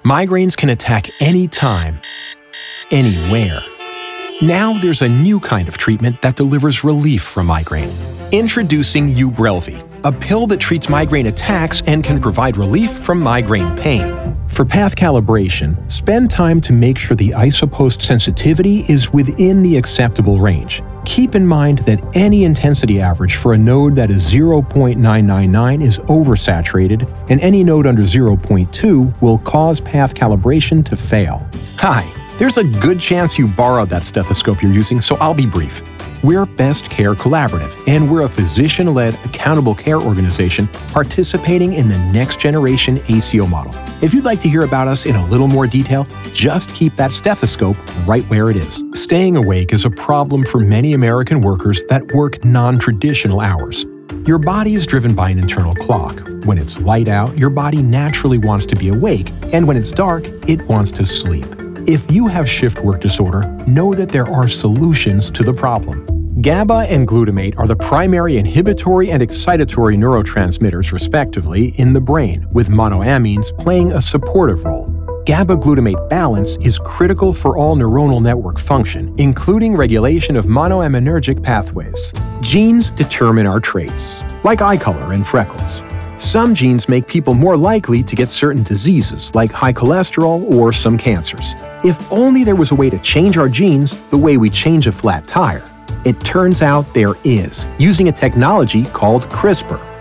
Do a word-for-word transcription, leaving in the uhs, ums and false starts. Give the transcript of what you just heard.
Migraines can attack anytime, anywhere. Now there's a new kind of treatment that delivers relief from migraine. Introducing Ubrelvy, a pill that treats migraine attacks and can provide relief from migraine pain. For path calibration, spend time to make sure the isopost sensitivity is within the acceptable range. Keep in mind that any intensity average for a node that is zero point nine nine nine is oversaturated, and any node under zero point two will cause path calibration to fail. Hi, there's a good chance you borrowed that stethoscope you're using, so I'll be brief. We're Best Care Collaborative, and we're a physician-led accountable care organization participating in the next-generation A C O model. If you'd like to hear about us in a little more detail, just keep that stethoscope right where it is. Staying awake is a problem for many American workers that work non-traditional hours. Your body is driven by an internal clock. When it's light out, your body naturally wants to be awake, and when it's dark, it wants to sleep. If you have shift work disorder, know that there are solutions to the problem. GABA and glutamate are the primary inhibitory and excitatory neurotransmitters, respectively, in the brain, with monoamines playing a supportive role. GABA-glutamate balance is critical for all neuronal network function, including regulation of monoaminergic pathways. Genes determine our traits, like eye color and freckles. Some genes make people more likely to get certain diseases, like high cholesterol or some cancers. If only there was a way to change our genes the way we change a flat tire. It turns out there is, using a technology called CRISPR.